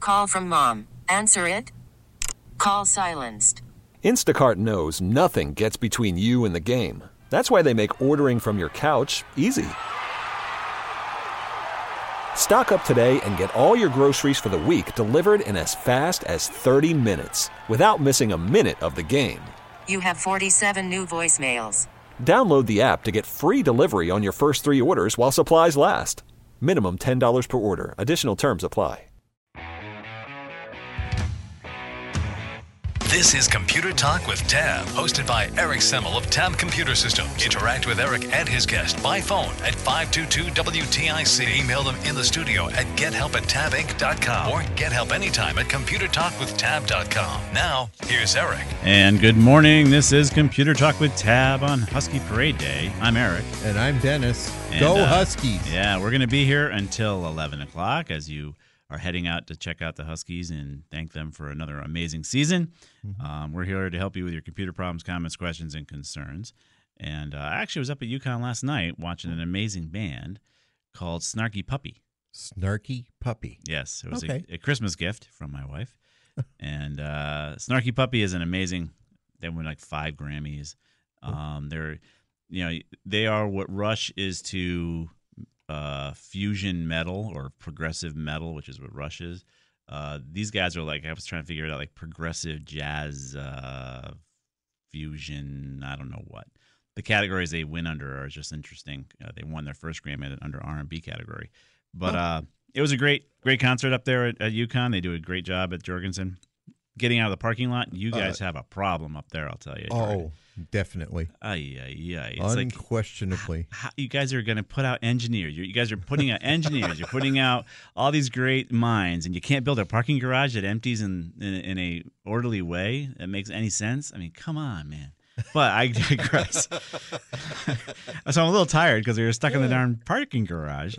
Call from mom. Answer it. Call silenced. Instacart knows nothing gets between you and the game. That's why they make ordering from your couch easy. Stock up today and get all your groceries for the week delivered in as fast as 30 minutes without missing a minute of the game. You have 47 new voicemails. Download the app to get free delivery on your first 3 orders while supplies last. Minimum $10 per order. Additional terms apply. This is Computer Talk with Tab, hosted by Eric Semmel of Tab Computer Systems. Interact with Eric and his guest by phone at 522-WTIC. Email them in the studio at gethelp@tabinc.com or get help anytime at computertalkwithtab.com. Now, here's Eric. And good morning. This is Computer Talk with Tab on Husky Parade Day. I'm Eric. And I'm Dennis. And, Go Huskies. Yeah, we're going to be here until 11 o'clock as you are heading out to check out the Huskies and thank them for another amazing season. We're here to help you with your computer problems, comments, questions, and concerns. And I actually was up at UConn last night watching an amazing band called Snarky Puppy. Snarky Puppy. Yes, it was Okay. a Christmas gift from my wife. And Snarky Puppy is an amazing. They won like 5 Grammys. They are what Rush is to fusion metal or progressive metal, which is what Rush is. These guys are like, I was trying to figure it out, like progressive jazz fusion. I don't know what. The categories they win under are just interesting. They won their first Grammy under R&B category. But it was a great concert up there at UConn. They do a great job at Jorgensen. Getting out of the parking lot, you guys have a problem up there, I'll tell you. Oh, definitely. It's unquestionably. Like, you guys are going to put out engineers. You guys are putting out engineers. You're putting out all these great minds, and you can't build a parking garage that empties in a orderly way that makes any sense. I mean, come on, man. But I digress. So I'm a little tired because we were stuck in the darn parking garage.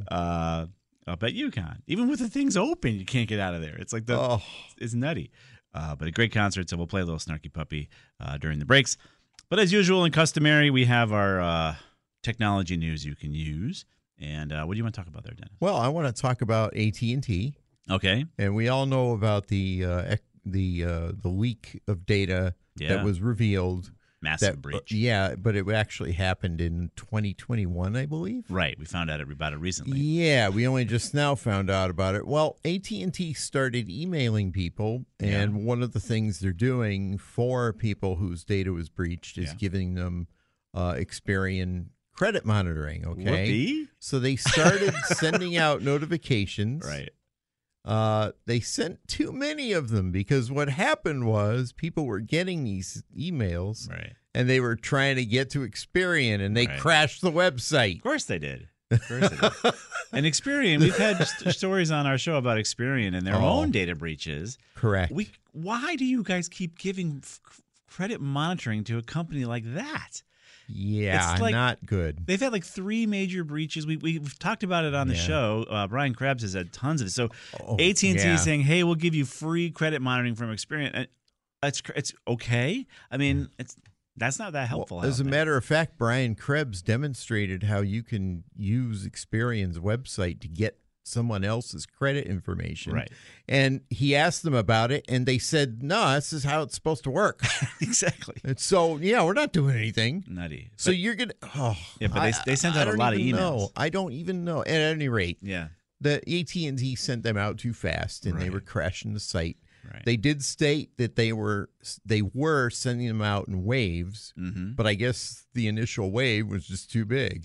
Up at UConn. Even with the things open, you can't get out of there. It's like it's nutty. But a great concert, so we'll play a little Snarky Puppy during the breaks. But as usual and customary, we have our technology news you can use. And what do you want to talk about there, Dennis? Well, I want to talk about AT&T. Okay. And we all know about the leak of data that was revealed. Massive breach. But it actually happened in 2021, I believe. Right. We found out about it recently. Yeah, we only just now found out about it. Well, AT&T started emailing people, and one of the things they're doing for people whose data was breached is giving them Experian credit monitoring, okay? Whoopee. So they started sending out notifications. Right. They sent too many of them because what happened was people were getting these emails and they were trying to get to Experian and they crashed the website. Of course they did. And Experian, we've had stories on our show about Experian and their own data breaches. Correct. Why do you guys keep giving credit monitoring to a company like that? Yeah, like, not good. They've had like 3 major breaches. We've talked about it on the show. Brian Krebs has had tons of it. So AT&T is saying, hey, we'll give you free credit monitoring from Experian. It's okay. I mean, that's not that helpful. Well, as a matter of fact, Brian Krebs demonstrated how you can use Experian's website to get someone else's credit information. Right. And he asked them about it, and they said, no, this is how it's supposed to work. Exactly. And so, we're not doing anything. Nutty. So you're going to... but they sent out a lot of emails. I don't even know. At any rate, the AT&T sent them out too fast, and they were crashing the site. Right. They did state that they were sending them out in waves, but I guess the initial wave was just too big.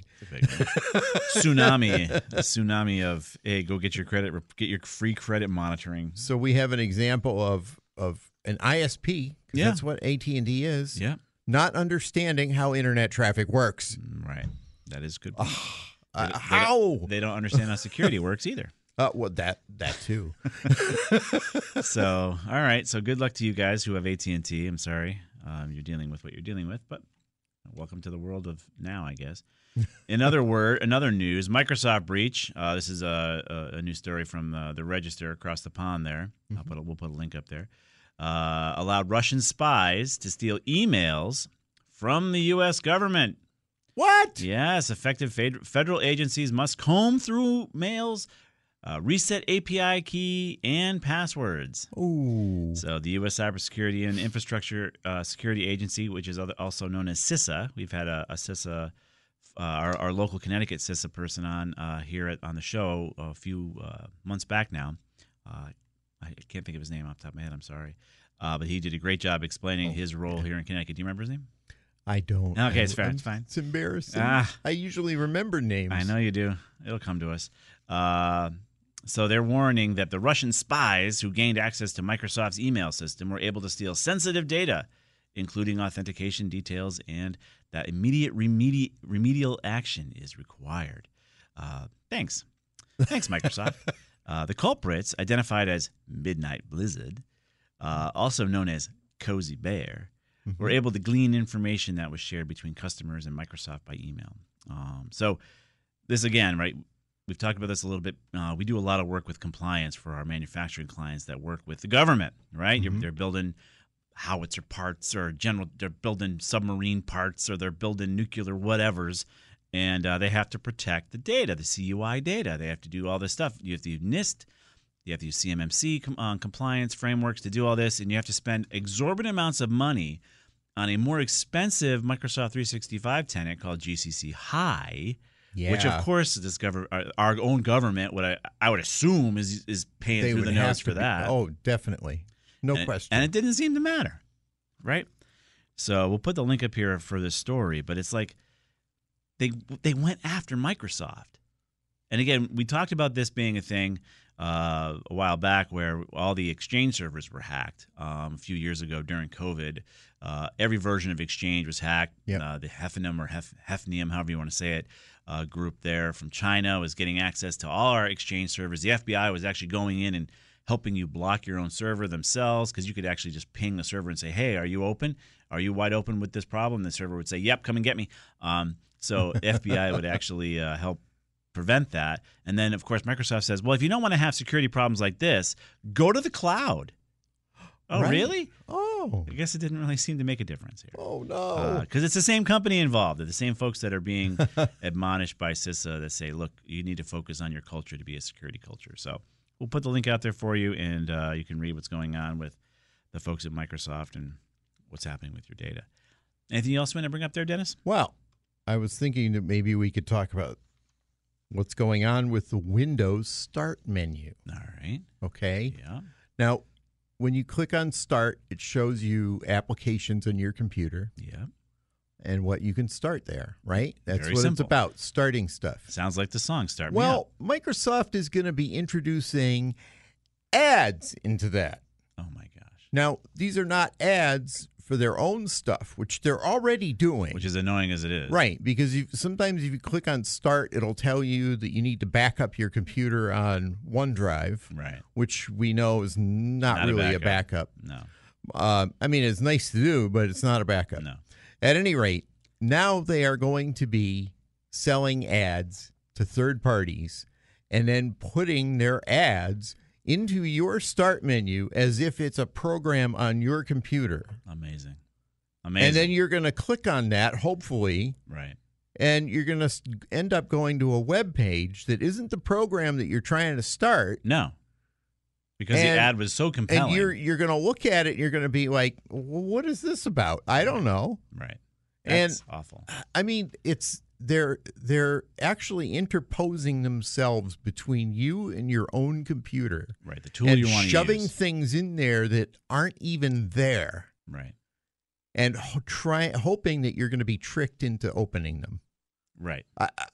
Tsunami of, hey, go get your free credit monitoring. So we have an example of an ISP, because that's what AT&T is. Yeah. Not understanding how internet traffic works. Right. That is good. How? They don't understand how security works either. Well, that too. So, all right. So, good luck to you guys who have AT&T. I'm sorry you're dealing with what you're dealing with, but welcome to the world of now, I guess. Another news: Microsoft breach. This is a new story from the Register across the pond. There, we'll put a link up there. Allowed Russian spies to steal emails from the U.S. government. What? Yes, effective federal agencies must comb through reset API key and passwords. Ooh. So the U.S. Cybersecurity and Infrastructure Security Agency, which is also known as CISA, we've had a CISA, our local Connecticut CISA person on here on the show a few months back now. I can't think of his name off the top of my head. I'm sorry. But he did a great job explaining his role here in Connecticut. Do you remember his name? I don't. Okay, it's fair. It's fine. It's embarrassing. I usually remember names. I know you do. It'll come to us. So they're warning that the Russian spies who gained access to Microsoft's email system were able to steal sensitive data, including authentication details, and that immediate remedial action is required. Thanks, Microsoft. The culprits, identified as Midnight Blizzard, also known as Cozy Bear, were able to glean information that was shared between customers and Microsoft by email. So this again, right? We've talked about this a little bit. We do a lot of work with compliance for our manufacturing clients that work with the government, right? They're building howitzer parts or they're building submarine parts or they're building nuclear whatevers. And they have to protect the data, the CUI data. They have to do all this stuff. You have to use NIST. You have to use CMMC compliance frameworks to do all this. And you have to spend exorbitant amounts of money on a more expensive Microsoft 365 tenant called GCC High, which, of course, our own government, what I would assume is paying through the nose for that. Oh, definitely. No question. And it didn't seem to matter, right? So we'll put the link up here for this story. But it's like, They went after Microsoft. And again, we talked about this being a thing a while back where all the Exchange servers were hacked a few years ago during COVID. Every version of Exchange was hacked. Yep. The Hafnium or Hafnium, however you want to say it, group there from China was getting access to all our Exchange servers. The FBI was actually going in and helping you block your own server themselves because you could actually just ping the server and say, hey, are you open? Are you wide open with this problem? The server would say, yep, come and get me. So FBI would actually help prevent that. And then, of course, Microsoft says, well, if you don't want to have security problems like this, go to the cloud. Oh, Right. really? Oh. I guess it didn't really seem to make a difference here. Oh, no. Because it's the same company involved. They're the same folks that are being admonished by CISA that say, look, you need to focus on your culture to be a security culture. So we'll put the link out there for you, and you can read what's going on with the folks at Microsoft and what's happening with your data. Anything else you want to bring up there, Dennis? Well, I was thinking that maybe we could talk about what's going on with the Windows Start menu. All right. Okay. Yeah. Now, when you click on Start, it shows you applications on your computer Yeah. and what you can start there, right? That's Very what simple. it's about, starting stuff. Sounds like the song Start Me Well, Up. Microsoft is going to be introducing ads into that. Oh, my gosh. Now, these are not ads for their own stuff, which they're already doing. Which is annoying as it is. Right, because sometimes if you click on Start, it'll tell you that you need to back up your computer on OneDrive, Right. which we know is not really a backup. No. I mean, it's nice to do, but it's not a backup. No. At any rate, now they are going to be selling ads to third parties and then putting their ads into your Start menu as if it's a program on your computer. Amazing. And then you're going to click on that, hopefully, Right. and you're going to end up going to a web page that isn't the program that you're trying to start. No. Because the ad was so compelling. And you're going to look at it and you're going to be like, well, what is this about? I don't know. Right. And That's awful. I mean, they're actually interposing themselves between you and your own computer. Right. The tool and you want to use. shoving things in there that aren't even there. Right. And hoping that you're going to be tricked into opening them. Right.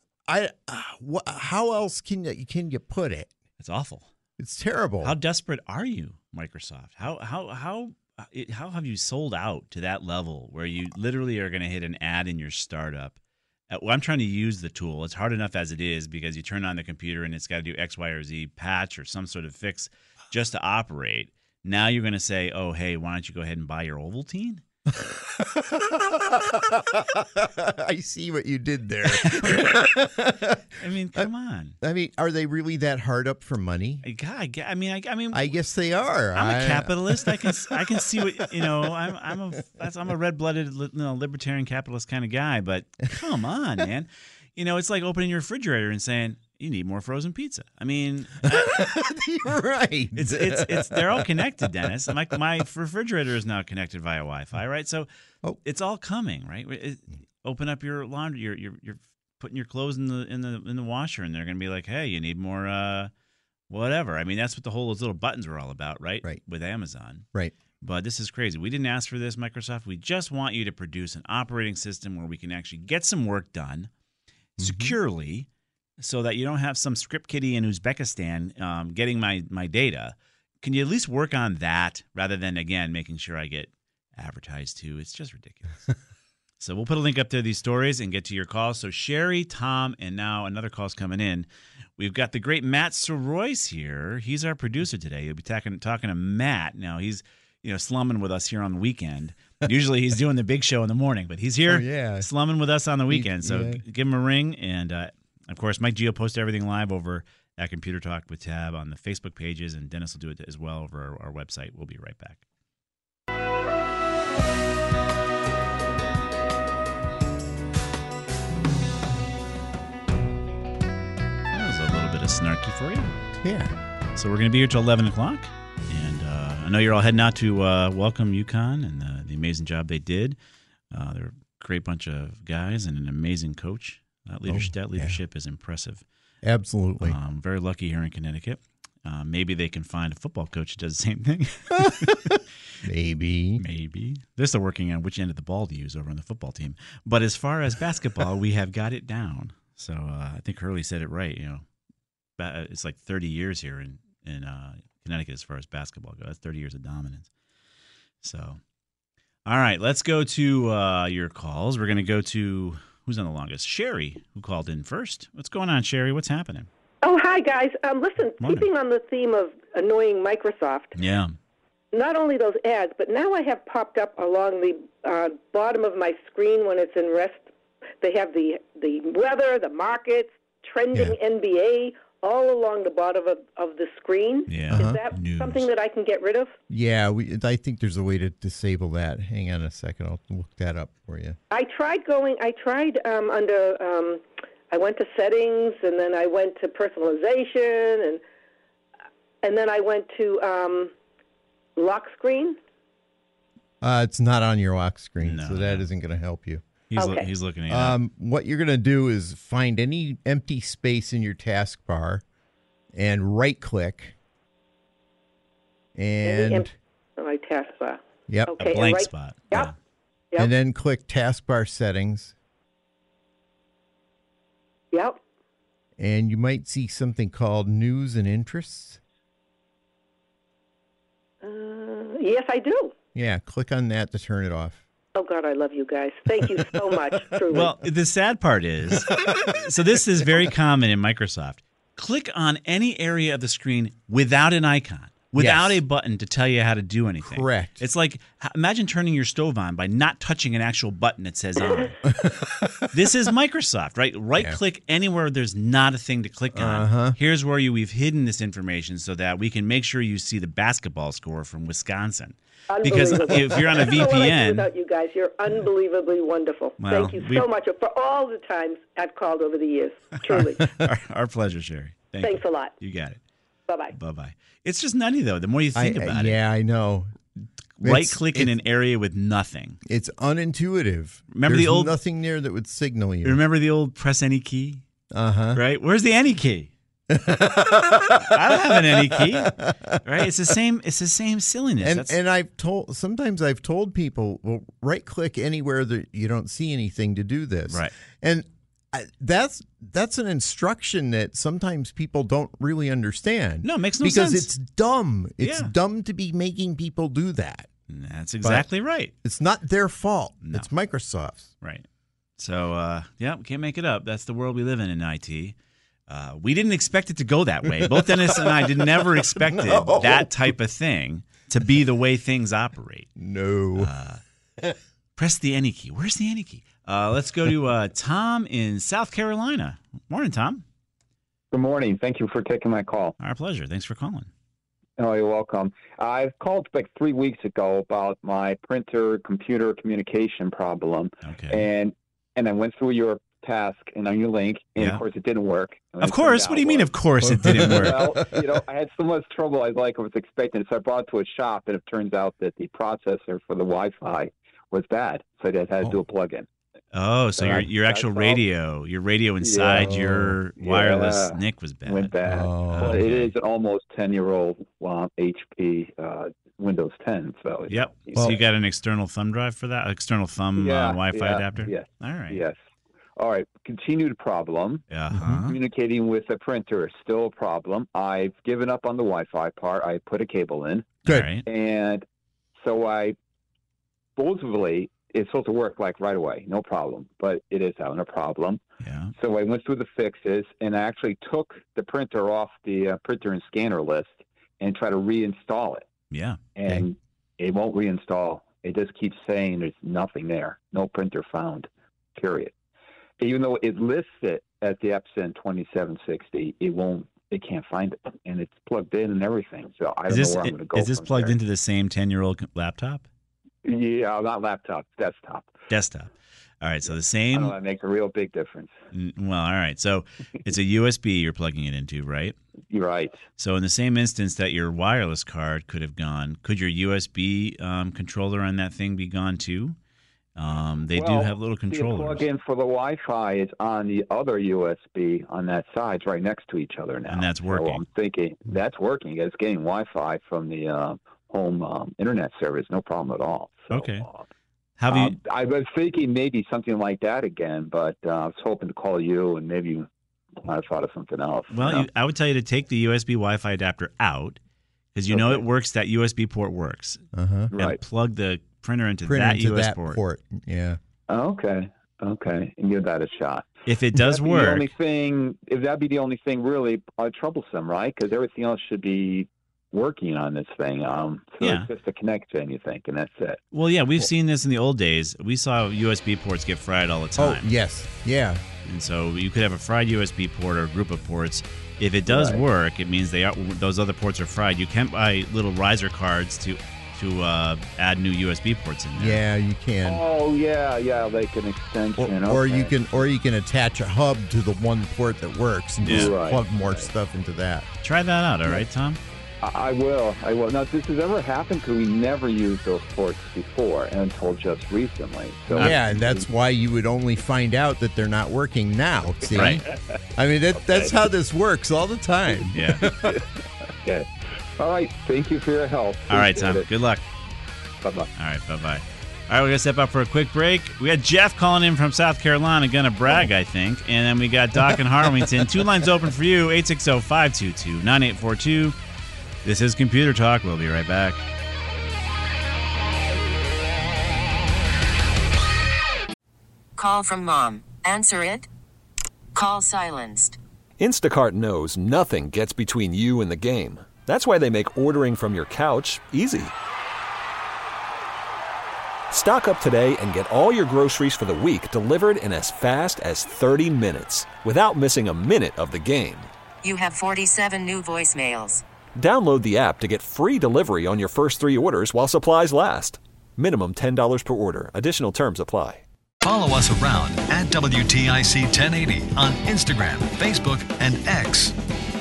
How else can you put it? It's awful. It's terrible. How desperate are you, Microsoft? How have you sold out to that level where you literally are going to hit an ad in your startup? I'm trying to use the tool. It's hard enough as it is because you turn on the computer and it's got to do X, Y, or Z patch or some sort of fix just to operate. Now you're going to say, oh, hey, why don't you go ahead and buy your Ovaltine? I see what you did there. I mean, come on. I mean, are they really that hard up for money? I guess they are. I'm a capitalist. I can see what I'm a red-blooded libertarian capitalist kind of guy. But come on, man. It's like opening your refrigerator and saying, you need more frozen pizza. I mean, You're right. it's they're all connected, Dennis. My refrigerator is now connected via Wi-Fi, right? So it's all coming, right? Open up your laundry. You're putting your clothes in the washer, and they're going to be like, hey, you need more whatever. I mean, that's what those little buttons were all about, right? Right. With Amazon, Right. But this is crazy. We didn't ask for this, Microsoft. We just want you to produce an operating system where we can actually get some work done securely, so that you don't have some script kiddie in Uzbekistan getting my data. Can you at least work on that rather than, again, making sure I get advertised to? It's just ridiculous. So we'll put a link up to these stories and get to your calls. So Sherry, Tom, and now another call's coming in. We've got the great Matt Soroyce here. He's our producer today. You'll be talking to Matt. Now he's slumming with us here on the weekend. Usually he's doing the big show in the morning, but he's here slumming with us on the weekend. So give him a ring. And, of course, Mike Gio posts everything live over at Computer Talk with Tab on the Facebook pages, and Dennis will do it as well over our website. We'll be right back. That was a little bit of snarky for you. Yeah. So we're going to be here till 11 o'clock. And I know you're all heading out to welcome UConn and the amazing job they did. They're a great bunch of guys and an amazing coach. That leadership is impressive. Absolutely. Very lucky here in Connecticut. Maybe they can find a football coach that does the same thing. Maybe. They're still working on which end of the ball to use over on the football team. But as far as basketball, we have got it down. So I think Hurley said it right. It's like 30 years here in Connecticut as far as basketball goes. That's 30 years of dominance. So, all right, let's go to your calls. We're going to go to, who's on the longest? Sherry, who called in first. What's going on, Sherry? What's happening? Oh, hi, guys. Listen, Morning. keeping on the theme of annoying Microsoft, Yeah. not only those ads, but now I have popped up along the bottom of my screen when it's in rest. They have the weather, the markets, trending NBA, all along the bottom of the screen. Yeah. Is that something that I can get rid of? Yeah, I think there's a way to disable that. Hang on a second. I'll look that up for you. I tried under, I went to settings, and then I went to personalization, and then I went to lock screen. It's not on your lock screen, No, so that isn't going to help you. He's looking at it. What you're going to do is find any empty space in your taskbar and right-click. And my taskbar. Yep. Okay, A blank spot. Yep. And then click taskbar settings. Yep. And you might see something called news and interests. Yes, I do. Yeah, click on that to turn it off. Oh, God, I love you guys. Thank you so much, truly. Well, the sad part is, so this is very common in Microsoft. Click on any area of the screen without an icon, without a button to tell you how to do anything. Correct. It's like, imagine turning your stove on by not touching an actual button that says on. This is Microsoft, right? Right-click anywhere there's not a thing to click on. Here's where we've hidden this information so that we can make sure you see the basketball score from Wisconsin. Because if you're on a I don't know what I'd do VPN... without you guys. You're unbelievably wonderful. Well, Thank you so much for all the times I've called over the years. Truly. Our pleasure, Sherry. Thanks a lot. You got it. Bye-bye. Bye-bye. It's just nutty, though, the more you think about it. Yeah, I know. Right-click in an area with nothing. It's unintuitive. Remember There's the old... nothing there that would signal you. Remember the old press any key? Uh-huh. Right? Where's the any key? I don't have an any key. Right? It's the same silliness. And sometimes I've told people, well, right-click anywhere that you don't see anything to do this. Right. And that's an instruction that sometimes people don't really understand. No, it makes no because sense. It's dumb. It's Yeah. dumb to be making people do that. That's exactly right. It's not their fault. No. It's Microsoft's. Right. So, we can't make it up. That's the world we live in IT. We didn't expect it to go that way. Both Dennis and I never expected that type of thing to be the way things operate. No. Press the any key. Where's the any key? Let's go to Tom in South Carolina. Morning, Tom. Good morning. Thank you for taking my call. Our pleasure. Thanks for calling. Oh, you're welcome. I've called like 3 weeks ago about my printer computer communication problem. Okay. And I went through your task and on your link, and of course it didn't work. Of course. What do you mean? Of course it didn't work. Well, I had so much trouble I was expecting. So I brought it to a shop, and it turns out that the processor for the Wi-Fi was bad, so I just had to do a plug-in. Oh, so your actual radio, your radio inside your wireless NIC was bad. Went bad. Oh, It is an almost 10-year-old HP Windows 10. So so you got an external thumb drive for that? External thumb Wi-Fi adapter? Yes. All right. Yes. All right. Continued problem. Communicating with a printer is still a problem. I've given up on the Wi-Fi part. I put a cable in. Good. Right. And so supposedly, it's supposed to work like right away, no problem, but it is having a problem. Yeah. So I went through the fixes, and I actually took the printer off the printer and scanner list and tried to reinstall it. Yeah. And it won't reinstall. It just keeps saying there's nothing there, no printer found, period. Even though it lists it at the Epson 2760, it can't find it, and it's plugged in and everything. So I don't know where I'm going to go. Is this plugged into the same 10-year-old laptop? Yeah, not laptop, desktop. Desktop. All right, so the same. I know, that makes a real big difference. Well, all right. So it's a USB you're plugging it into, right? You're right. So in the same instance that your wireless card could have gone, could your USB controller on that thing be gone too? They do have little controllers. The plug-in for the Wi-Fi is on the other USB on that side. It's right next to each other now. And that's working. So I'm thinking that's working. It's getting Wi-Fi from the home internet service. No problem at all. So, okay. I was thinking maybe something like that again, but I was hoping to call you, and maybe you might have thought of something else. Well, I would tell you to take the USB Wi-Fi adapter out, because you know it works. That USB port works. Right. And plug the printer into that USB port. Yeah. Okay. And give that a shot. If it does work, if that'd be the only thing really troublesome, right? Because everything else should be working on this thing. So it's just a connection, you think, and that's it. Well, yeah, we've seen this in the old days. We saw USB ports get fried all the time. Oh, yes. Yeah. And so you could have a fried USB port or a group of ports. If it does work, it means those other ports are fried. You can buy little riser cards to add new USB ports in there. Yeah, you can. Oh, yeah, like an extension. Or you can attach a hub to the one port that works and just plug more stuff into that. Try that out, all right, Tom? I will. Now, if this has ever happened, because we never used those ports before until just recently. So and that's why you would only find out that they're not working now. See? Right. I mean, that's how this works all the time. Yeah. Okay. All right. Thank you for your help. All right, Tom. Good luck. Bye-bye. All right, bye-bye. All right, we're going to step up for a quick break. We got Jeff calling in from South Carolina, going to brag, I think. And then we got Doc in Harlington. Two lines open for you, 860-522-9842. This is Computer Talk. We'll be right back. Call from mom. Answer it. Call silenced. Instacart knows nothing gets between you and the game. That's why they make ordering from your couch easy. Stock up today and get all your groceries for the week delivered in as fast as 30 minutes without missing a minute of the game. You have 47 new voicemails. Download the app to get free delivery on your first 3 orders while supplies last. Minimum $10 per order. Additional terms apply. Follow us around at WTIC 1080 on Instagram, Facebook, and X.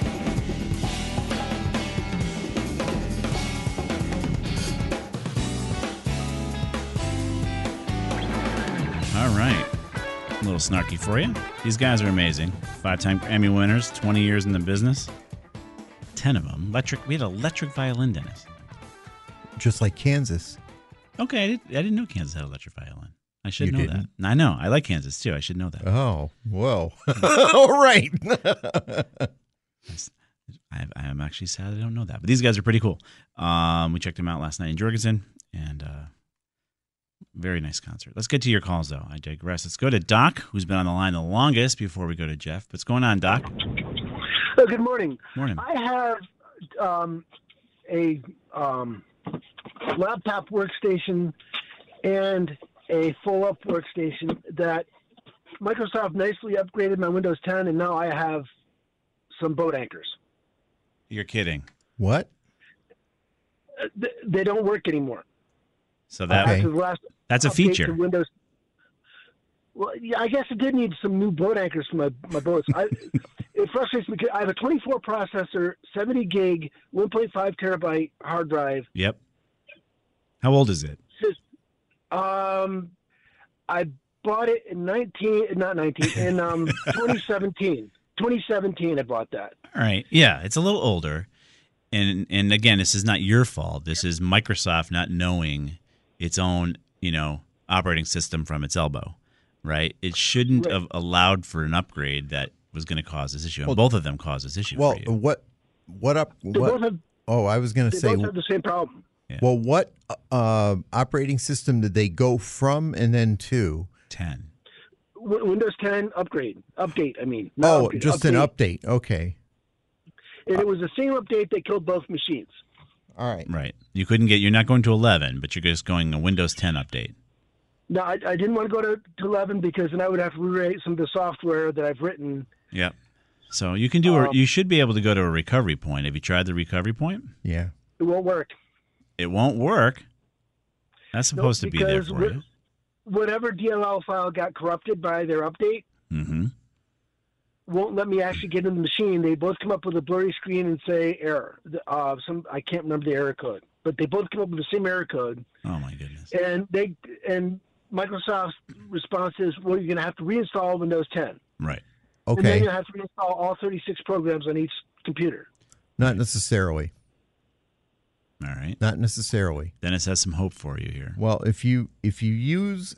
All right. A little snarky for you. These guys are amazing. 5-time Emmy winners, 20 years in the business. 10 of them. We had electric violin, Dennis. Just like Kansas. Okay, I didn't know Kansas had electric violin. I should know didn't? that. I know. I like Kansas, too. I should know that. Oh, whoa. All right. I'm actually sad I don't know that. But these guys are pretty cool. We checked them out last night in Jorgensen, and very nice concert. Let's get to your calls, though. I digress. Let's go to Doc, who's been on the line the longest before we go to Jeff. What's going on, Doc? Good morning. Morning. I have a laptop workstation and a full-up workstation that Microsoft nicely upgraded my Windows 10, and now I have some boat anchors. You're kidding. What? They don't work anymore. So that's a feature. Windows. Well, yeah, I guess it did need some new boat anchors for my boats. It frustrates me because I have a 24 processor, 70 gig, 1.5 terabyte hard drive. Yep. How old is it? I bought it in 2017. 2017, I bought that. All right. Yeah, it's a little older. And again, this is not your fault. This is Microsoft not knowing its own, operating system from its elbow, right? It shouldn't have allowed for an upgrade that was going to cause this issue. And both of them cause this issue for you. I was going to say, they both have the same problem. Yeah. Well, what operating system did they go from and then to? 10. Windows 10 update. Just an update. Okay. And it was the same update that killed both machines. All right. Right. You're not going to 11, but you're just going a Windows 10 update. No, I didn't want to go to 11 because then I would have to rewrite some of the software that I've written. Yep. So you can you should be able to go to a recovery point. Have you tried the recovery point? Yeah. It won't work. It won't work. That's supposed to be there for you. Whatever DLL file got corrupted by their update won't let me actually get in the machine. They both come up with a blurry screen and say error. I can't remember the error code, but they both come up with the same error code. Oh my goodness! And Microsoft's response is, well, you're going to have to reinstall Windows 10. Right. Okay. And then you have to reinstall all 36 programs on each computer. Not necessarily. All right. Not necessarily. Dennis has some hope for you here. Well, if you use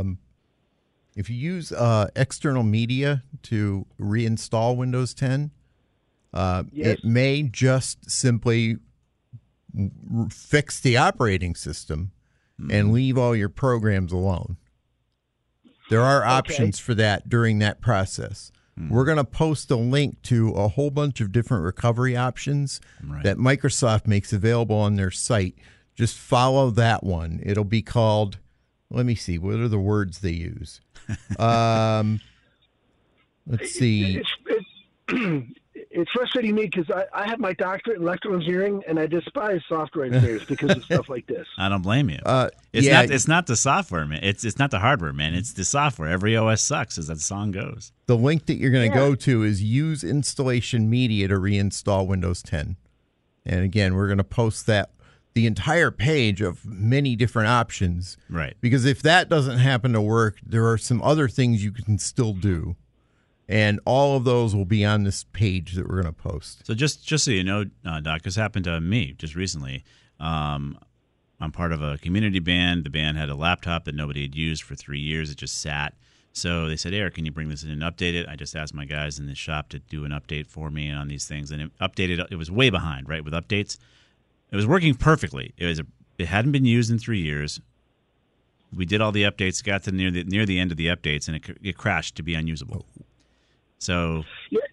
external media to reinstall Windows 10, it may just simply fix the operating system and leave all your programs alone. There are options for that during that process. We're going to post a link to a whole bunch of different recovery options that Microsoft makes available on their site. Just follow that one. It'll be called, let me see, what are the words they use? Let's see. It's frustrating me because I have my doctorate in electrical engineering, and I despise software engineers because of stuff like this. I don't blame you. It's not the software, man. It's not the hardware, man. It's the software. Every OS sucks, as that song goes. The link that you're going to go to is use installation media to reinstall Windows 10. And again, we're going to post the entire page of many different options. Right. Because if that doesn't happen to work, there are some other things you can still do. And all of those will be on this page that we're going to post. So just so you know, Doc, this happened to me just recently. I'm part of a community band. The band had a laptop that nobody had used for 3 years. It just sat. So they said, Eric, can you bring this in and update it? I just asked my guys in the shop to do an update for me on these things. And it updated. It was way behind, right, with updates. It was working perfectly. It hadn't been used in 3 years. We did all the updates, got to near the end of the updates, and it crashed to be unusable. So,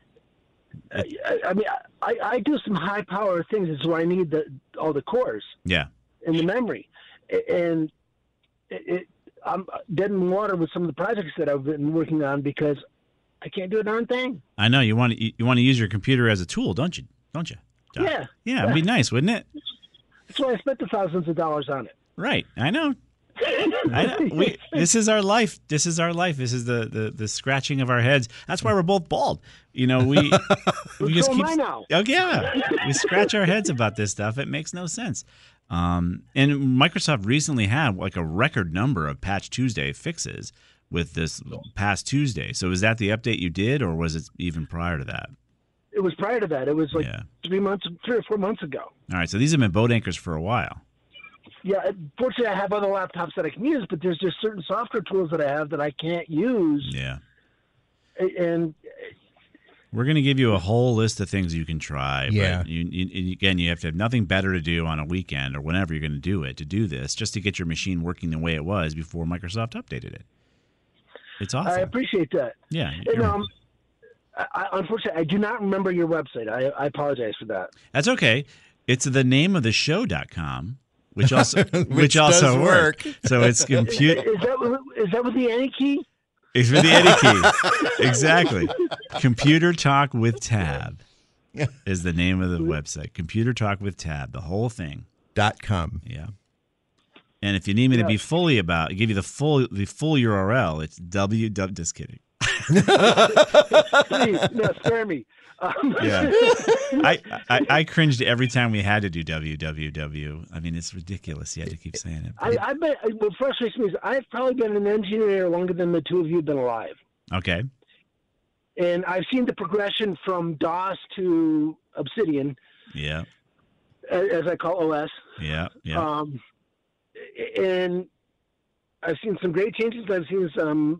I mean, I do some high power things. It's where I need all the cores. Yeah. And the memory, and I'm dead in the water with some of the projects that I've been working on because I can't do a darn thing. I know you want to use your computer as a tool, don't you? Doc? Yeah. Yeah, it'd be nice, wouldn't it? That's why I spent the thousands of dollars on it. Right. I know. This is our life. This is the scratching of our heads. That's why we're both bald. We just keep. Now. Oh yeah, we scratch our heads about this stuff. It makes no sense. And Microsoft recently had like a record number of Patch Tuesday fixes with this past Tuesday. So is that the update you did, or was it even prior to that? It was prior to that. It was like 3 or 4 months ago. All right, so these have been boat anchors for a while. Yeah, fortunately, I have other laptops that I can use, but there's just certain software tools that I have that I can't use. Yeah. And we're going to give you a whole list of things you can try. Yeah. But you have to have nothing better to do on a weekend or whenever you're going to do it, to do this, just to get your machine working the way it was before Microsoft updated it. It's awesome. I appreciate that. Yeah. And, unfortunately, I do not remember your website. I apologize for that. That's okay. It's thenameoftheshow.com. Which also does work. So it's compute. Is that with the any key? It's with the any key. Exactly. Computer Talk with Tab is the name of the website. Computer Talk with Tab, the whole thing. .com. Yeah. And if you need me to be fully about, give you the full URL, it's www. Just kidding. Please, no, spare me. Yeah, I cringed every time we had to do www. I mean, it's ridiculous. You had to keep saying it. I bet what frustrates me is I've probably been an engineer longer than the two of you have been alive. Okay. And I've seen the progression from DOS to Obsidian. Yeah. As I call OS. Yeah. And I've seen some great changes. I've seen some,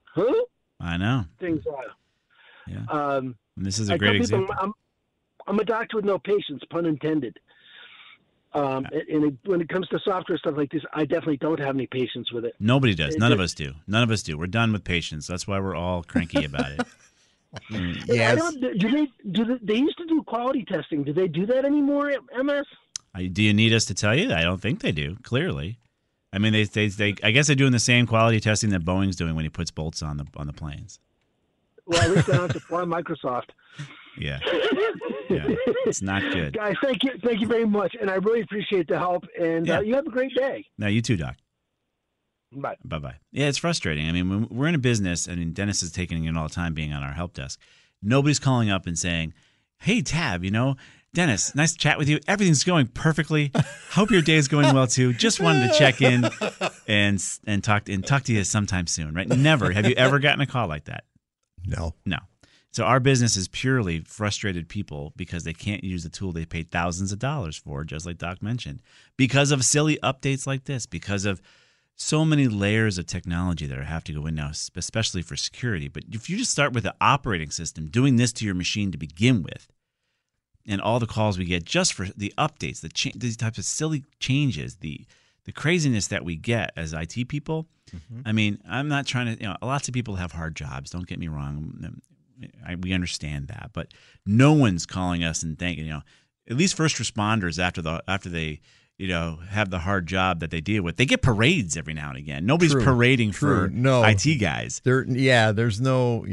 I know. things. Yeah. And this is a great tell people example. I'm a doctor with no patience, pun intended. And when it comes to software stuff like this, I definitely don't have any patience with it. Nobody does. None of us do. None of us do. We're done with patience. That's why we're all cranky about it. Yes. They used to do quality testing. Do they do that anymore at MS? Do you need us to tell you? I don't think they do. Clearly, I mean, they I guess they're doing the same quality testing that Boeing's doing when he puts bolts on the planes. Well, at least they don't supply Microsoft. Yeah, it's not good. Guys, thank you very much, and I really appreciate the help. And you have a great day. No, you too, Doc. Bye. Bye. Yeah, it's frustrating. I mean, when we're in a business, I mean, Dennis is taking it all the time being on our help desk. Nobody's calling up and saying, "Hey, Tab, Dennis, nice to chat with you. Everything's going perfectly. Hope your day is going well too. Just wanted to check in and talk to you sometime soon." Right? Never. Have you ever gotten a call like that? No. So our business is purely frustrated people because they can't use the tool they paid thousands of dollars for, just like Doc mentioned, because of silly updates like this, because of so many layers of technology that have to go in now, especially for security. But if you just start with the operating system doing this to your machine to begin with, and all the calls we get just for the updates, these types of silly changes, the craziness that we get as IT people. Mm-hmm. I mean, I'm not trying to, lots of people have hard jobs. Don't get me wrong. We understand that, but no one's calling us and thanking, at least first responders after they, have the hard job that they deal with. They get parades every now and again. Nobody's parading for IT guys. There's no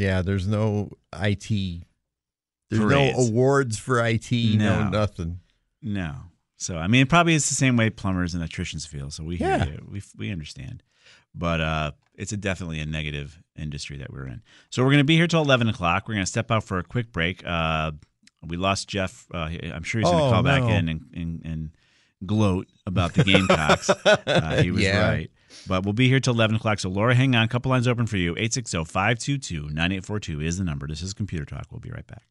IT. There's Parades. no awards for IT. No nothing. No. So I mean, probably it's the same way plumbers and electricians feel. So we hear you. We understand, but it's definitely a negative industry that we're in. So we're going to be here till 11 o'clock. We're going to step out for a quick break. We lost Jeff. I'm sure he's going to call back in and gloat about the Gamecocks. He was right. But we'll be here till 11 o'clock. So, Laura, hang on. A couple lines open for you. 860-522-9842 is the number. This is Computer Talk. We'll be right back.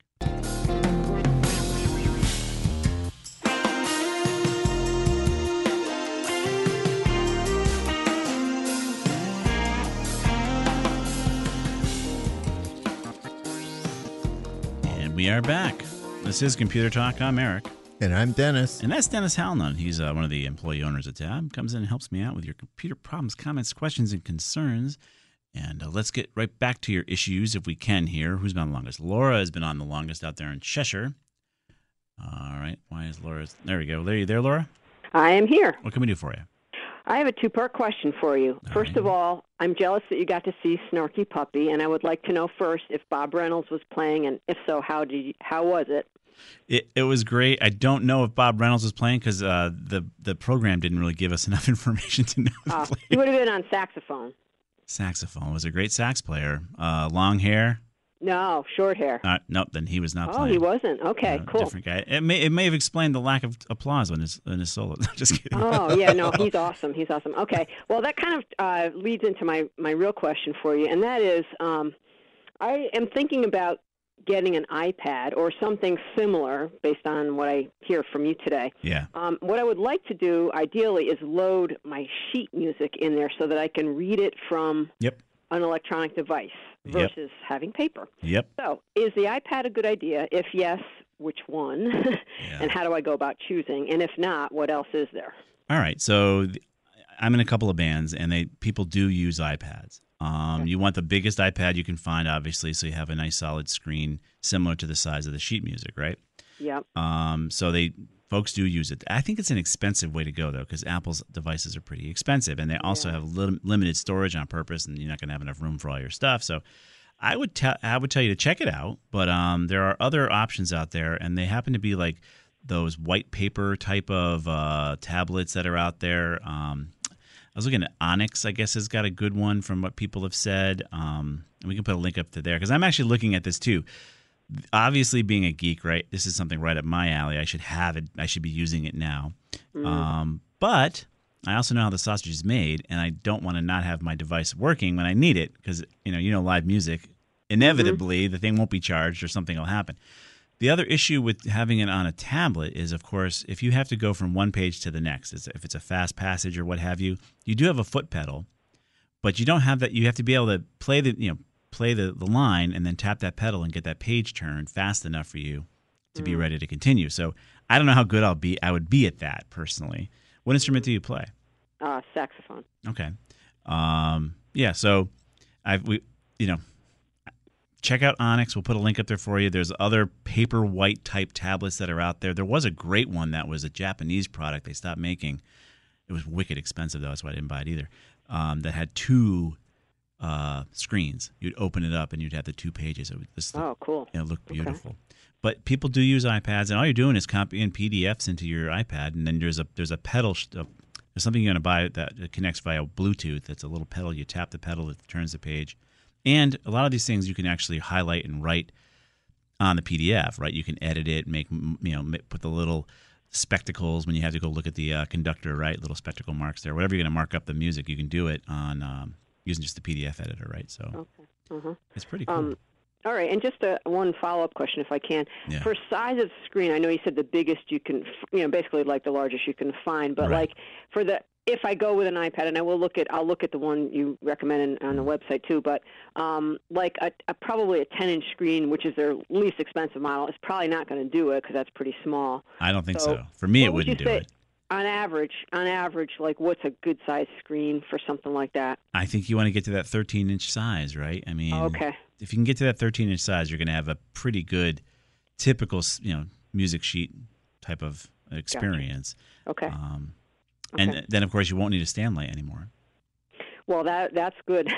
And we are back. This is Computer Talk. I'm Eric. And I'm Dennis. And that's Dennis Halnon. He's one of the employee owners at Tab. Comes in and helps me out with your computer problems, comments, questions, and concerns. And let's get right back to your issues if we can here. Who's been on the longest? Laura has been on the longest out there in Cheshire. All right. Why is Laura? There we go. Are you there, Laura? I am here. What can we do for you? I have a two-part question for you. First of all, I'm jealous that you got to see Snarky Puppy, and I would like to know first if Bob Reynolds was playing, and if so, how was it? It was great. I don't know if Bob Reynolds was playing because the program didn't really give us enough information to know. He would have been on saxophone. Saxophone. Was a great sax player. Long hair. No, short hair. Nope. Then he was not playing. Oh, he wasn't. Okay, cool. Different guy. It may have explained the lack of applause in his solo. Just kidding. Oh yeah, no, he's awesome. He's awesome. Okay, well that kind of leads into my real question for you, and that is, I am thinking about getting an iPad or something similar based on what I hear from you today. Yeah. What I would like to do, ideally, is load my sheet music in there so that I can read it from an electronic device versus having paper. Yep. So is the iPad a good idea? If yes, which one? And how do I go about choosing? And if not, what else is there? All right. So I'm in a couple of bands, and people do use iPads. You want the biggest iPad you can find, obviously, so you have a nice solid screen similar to the size of the sheet music, right? Yep. So folks do use it. I think it's an expensive way to go, though, because Apple's devices are pretty expensive, and they also have limited storage on purpose, and you're not going to have enough room for all your stuff. So I would tell you to check it out, but there are other options out there, and they happen to be like those white paper type of tablets that are out there. was looking at Onyx, I guess, has got a good one from what people have said. And we can put a link up to there because I'm actually looking at this too. Obviously, being a geek, right? This is something right up my alley. I should have it. I should be using it now. But I also know how the sausage is made, and I don't want to not have my device working when I need it because live music. Inevitably, the thing won't be charged or something will happen. The other issue with having it on a tablet is, of course, if you have to go from one page to the next, if it's a fast passage or what have you, you do have a foot pedal, but you don't have that. You have to be able to play the line and then tap that pedal and get that page turned fast enough for you to be ready to continue. So I don't know how good I would be at that personally. What instrument do you play? Saxophone. Okay. Yeah. So check out Onyx. We'll put a link up there for you. There's other paper white type tablets that are out there. There was a great one that was a Japanese product they stopped making. It was wicked expensive, though. That's why I didn't buy it either. That had two screens. You'd open it up, and you'd have the 2 pages. It would cool. It looked beautiful. Okay. But people do use iPads, and all you're doing is copying PDFs into your iPad, and then there's a pedal. There's something you're going to buy that connects via Bluetooth. That's a little pedal. You tap the pedal, it turns the page. And a lot of these things you can actually highlight and write on the PDF, right? You can edit it, put the little spectacles when you have to go look at the conductor, right? Little spectacle marks there. Whatever you're going to mark up the music, you can do it on using just the PDF editor, right? So it's pretty cool. All right, and just one follow-up question, if I can. Yeah. For size of screen, I know you said the biggest you can, basically like the largest you can find, but right. like if I go with an iPad, and I'll look at the one you recommend on the website too, but like probably a 10-inch screen, which is their least expensive model, is probably not going to do it because that's pretty small. I don't think so. For me, it wouldn't do it. On average, like what's a good size screen for something like that? I think you want to get to that 13-inch size, right? I mean, if you can get to that 13-inch size, you're going to have a pretty good, typical, music sheet type of experience. Gotcha. Okay. And then, of course, you won't need a stand light anymore. Well, that's good.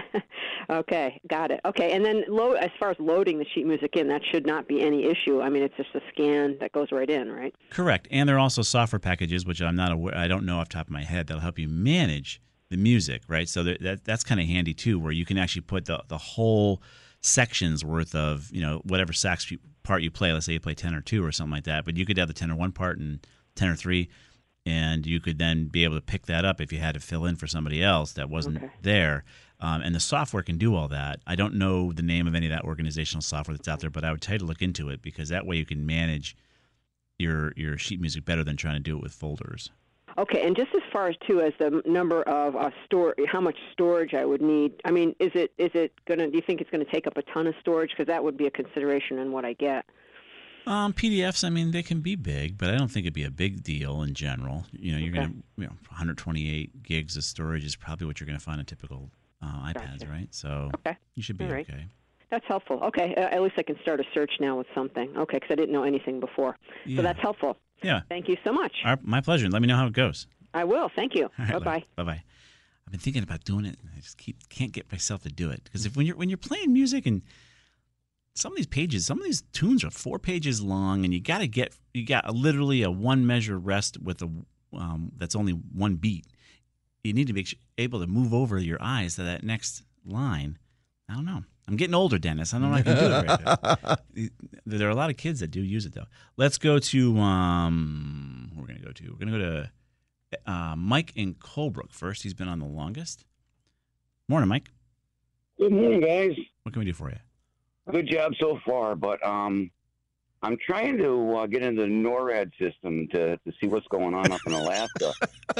Okay, got it. Okay, and then as far as loading the sheet music in, that should not be any issue. I mean, it's just a scan that goes right in, right? Correct. And there are also software packages, which I don't know off the top of my head, that'll help you manage the music, right? So that's kind of handy too, where you can actually put the whole section's worth of whatever sax part you play. Let's say you play tenor 2 or something like that, but you could have the tenor 1 part and tenor 3. And you could then be able to pick that up if you had to fill in for somebody else that wasn't there. And the software can do all that. I don't know the name of any of that organizational software that's out there, but I would tell you to look into it because that way you can manage your sheet music better than trying to do it with folders. Okay, and just as far as as the number of how much storage I would need. I mean, is it going to? Do you think it's going to take up a ton of storage? Because that would be a consideration in what I get. PDFs, I mean, they can be big, but I don't think it'd be a big deal in general. You're going to, 128 gigs of storage is probably what you're going to find on typical iPads, right? So you should be okay. That's helpful. Okay, at least I can start a search now with something. Okay, because I didn't know anything before. Yeah. So that's helpful. Yeah. Thank you so much. My pleasure. Let me know how it goes. I will. Thank you. All right, Bye-bye. Bye-bye. I've been thinking about doing it, and I just can't get myself to do it because when you're playing music and some of these tunes are 4 pages long, and you got literally a 1 measure rest with that's only 1 beat. You need to be able to move over your eyes to that next line. I don't know. I'm getting older, Dennis. I don't know if I can do it right now. There are a lot of kids that do use it, though. Let's go to who we're going to go to. We're going to go to Mike in Colebrook first. He's been on the longest. Morning, Mike. Good morning, guys. What can we do for you? Good job so far, but I'm trying to get into the NORAD system to see what's going on up in Alaska.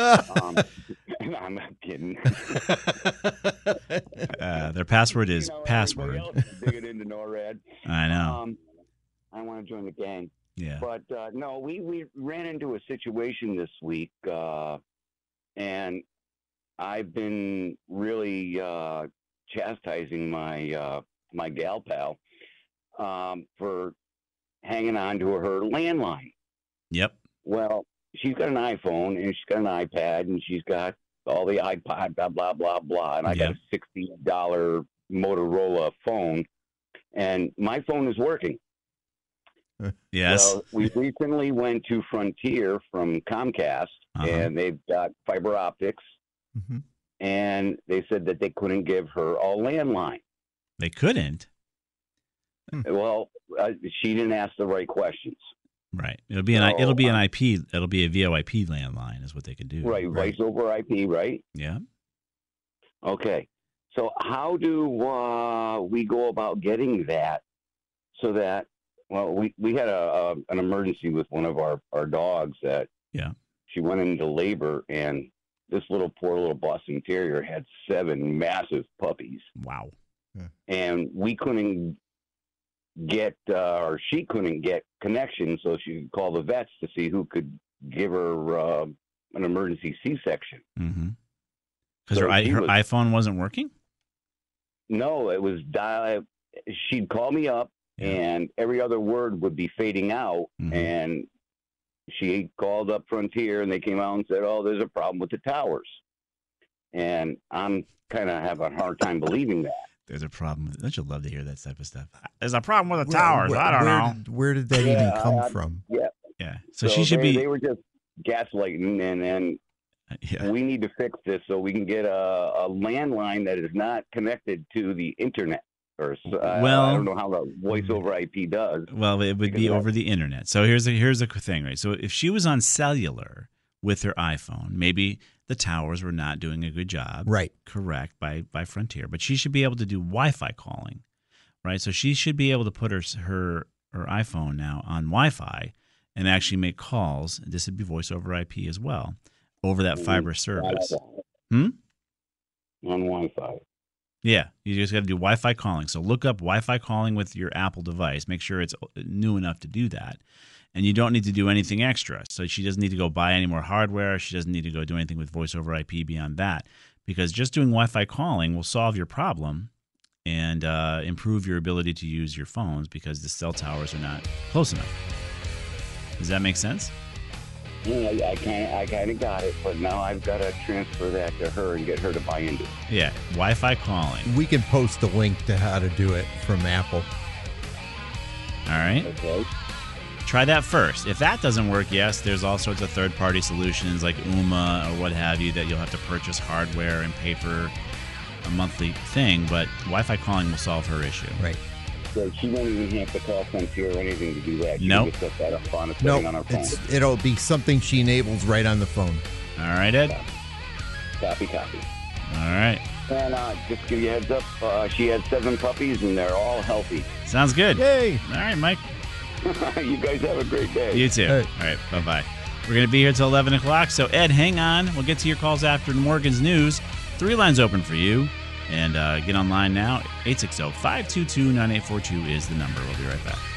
I'm not kidding. Their password is password. Else is digging into NORAD. I know. I want to join the gang. Yeah. But no, we ran into a situation this week, and I've been really chastising my gal pal for hanging on to her landline. Yep. Well, she's got an iPhone and she's got an iPad and she's got all the iPod, blah, blah, blah, blah. And I got a $60 Motorola phone, and my phone is working. Yes. Well, we recently went to Frontier from Comcast, and they've got fiber optics, Mm-hmm. and they said that they couldn't give her a landline. They couldn't. Well, she didn't ask the right questions. Right. It'll be an IP. It'll be a VoIP landline is what they could do. Right. Voice over IP. Right. Yeah. Okay. So how do we go about getting that so that, well, we had an emergency with one of our dogs that she went into labor, and this poor little Boston Terrier had 7 massive puppies. Wow. Yeah. And we couldn't get, or she couldn't get connection, so she could call the vets to see who could give her an emergency C-section. Mm-hmm. Because her iPhone wasn't working? No, it was she'd call me up, and every other word would be fading out, and she called up Frontier, and they came out and said, oh, there's a problem with the towers. And I'm kind of having a hard time believing that. There's a problem. Don't you love to hear that type of stuff? There's a problem with the towers. I don't know. Where did that even come from? Yeah. So she should be. They were just gaslighting, and we need to fix this so we can get a landline that is not connected to the internet. Or I don't know how the voice over IP does. Well, it would be over the internet. So here's the thing, right? So if she was on cellular with her iPhone, maybe the towers were not doing a good job. Right. Correct, by Frontier. But she should be able to do Wi-Fi calling, right? So she should be able to put her iPhone now on Wi-Fi and actually make calls. This would be voice over IP as well, over that fiber service. On Wi-Fi. Yeah, you just got to do Wi-Fi calling. So look up Wi-Fi calling with your Apple device. Make sure it's new enough to do that. And you don't need to do anything extra. So she doesn't need to go buy any more hardware. She doesn't need to go do anything with voice over IP beyond that, because just doing Wi-Fi calling will solve your problem and improve your ability to use your phones because the cell towers are not close enough. Does that make sense? Yeah, I kind of got it, but now I've got to transfer that to her and get her to buy into it. Yeah, Wi-Fi calling. We can post a link to how to do it from Apple. All right. Okay. Try that first. If that doesn't work, yes, there's all sorts of third-party solutions like Ooma or what have you that you'll have to purchase hardware and pay for a monthly thing, but Wi-Fi calling will solve her issue. Right. So she won't even have to call Frontier or anything to do that. She Nope. can just set that up on a setting on her phone. It'll be something she enables right on the phone. All right, Ed? Copy. All right. And just give you a heads up, she had 7 puppies, and they're all healthy. Sounds good. Yay! All right, Mike. You guys have a great day. You too. Hey. All right, bye-bye. We're going to be here till 11 o'clock, so Ed, hang on. We'll get to your calls after Morgan's News. 3 lines open for you. And get online now. 860-522-9842 is the number. We'll be right back.